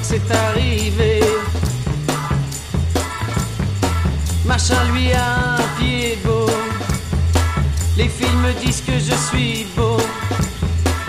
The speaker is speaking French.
c'est arrivé. Machin lui a un pied beau. Les filles me disent que je suis beau.